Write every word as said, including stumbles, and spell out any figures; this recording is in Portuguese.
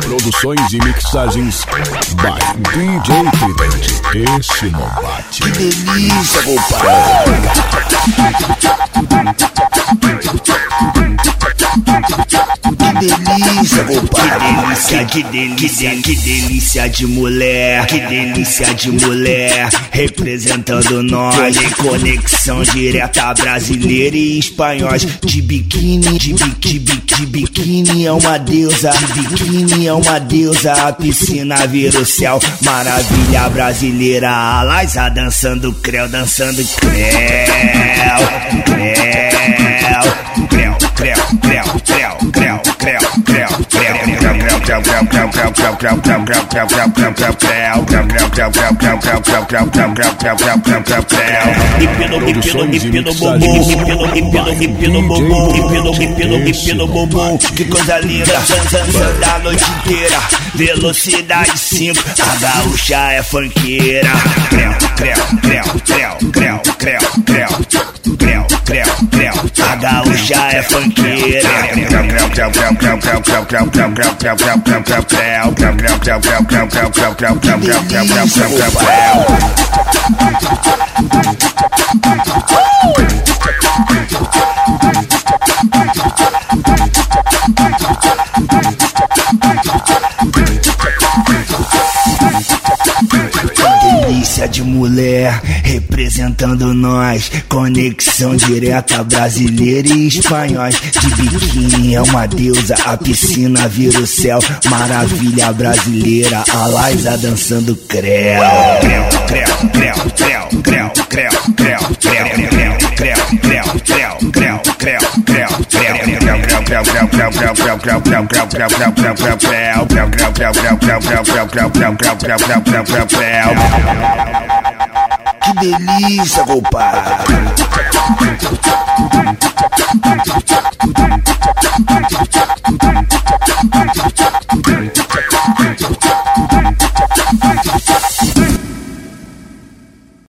Produções e mixagens by D J Tridente. Esse não bate. Que delícia, compadre. Que delícia, compadre. Que delícia, que delícia de mulher. Que delícia de mulher. Representando nós em conexão direta brasileira e espanhóis. De biquíni, de biquíni, de biquíni é uma deusa. De biquíni é uma deusa. A piscina vira o céu. Maravilha brasileira. A Laisa dançando creu, dançando creu. Creu, creu, creu, creu, creu, creu, creu, creu, que coisa linda, dançando a noite inteira, velocidade cinco, a gaúcha é funkeira. Creu, creu, creu, creu, creu, creu, creu, creu, creu, creu, a gaúcha é funkeira. Delícia de mulher, representando nós. Conexão direta brasileira e espanhóis. De biquíni é uma deusa, a piscina vira o céu. Maravilha brasileira, a Laisa dançando creu. Creu, creu, creu, creu, creu, creu, creu, creu, creu, creu, creu, Que delícia, compadre.